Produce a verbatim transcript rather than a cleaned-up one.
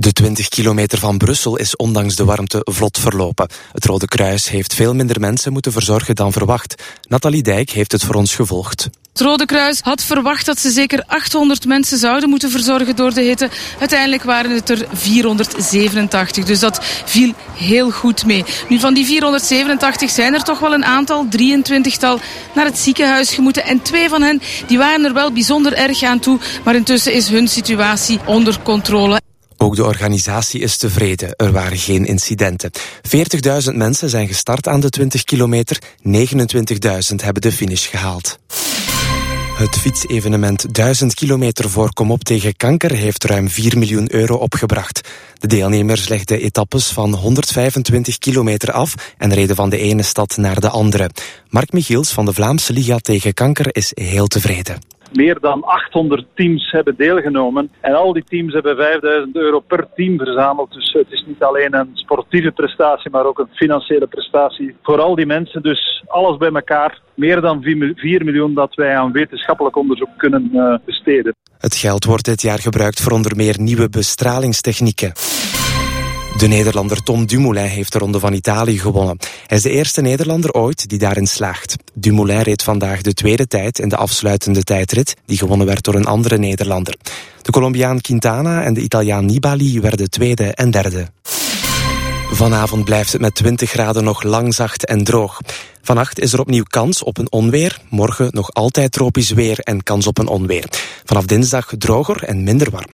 De twintig kilometer van Brussel is ondanks de warmte vlot verlopen. Het Rode Kruis heeft veel minder mensen moeten verzorgen dan verwacht. Nathalie Dijk heeft het voor ons gevolgd. Het Rode Kruis had verwacht dat ze zeker achthonderd mensen zouden moeten verzorgen door de hitte. Uiteindelijk waren het er vierhonderdzevenentachtig, dus dat viel heel goed mee. Nu, van die vierhonderdzevenentachtig zijn er toch wel een aantal, drieëntwintigtal, naar het ziekenhuis gemoeten. En twee van hen die waren er wel bijzonder erg aan toe, maar intussen is hun situatie onder controle. Ook de organisatie is tevreden. Er waren geen incidenten. veertigduizend mensen zijn gestart aan de twintig kilometer. negenentwintigduizend hebben de finish gehaald. Het fietsevenement duizend kilometer voor Kom op tegen kanker heeft ruim vier miljoen euro opgebracht. De deelnemers legden etappes van honderdvijfentwintig kilometer af en reden van de ene stad naar de andere. Mark Michiels van de Vlaamse Liga tegen kanker is heel tevreden. Meer dan achthonderd teams hebben deelgenomen en al die teams hebben vijfduizend euro per team verzameld. Dus het is niet alleen een sportieve prestatie, maar ook een financiële prestatie voor al die mensen. Dus alles bij elkaar, meer dan vier miljoen dat wij aan wetenschappelijk onderzoek kunnen uh, besteden. Het geld wordt dit jaar gebruikt voor onder meer nieuwe bestralingstechnieken. De Nederlander Tom Dumoulin heeft de Ronde van Italië gewonnen. Hij is de eerste Nederlander ooit die daarin slaagt. Dumoulin reed vandaag de tweede tijd in de afsluitende tijdrit, die gewonnen werd door een andere Nederlander. De Colombiaan Quintana en de Italiaan Nibali werden tweede en derde. Vanavond blijft het met twintig graden nog lang zacht en droog. Vannacht is er opnieuw kans op een onweer. Morgen nog altijd tropisch weer en kans op een onweer. Vanaf dinsdag droger en minder warm.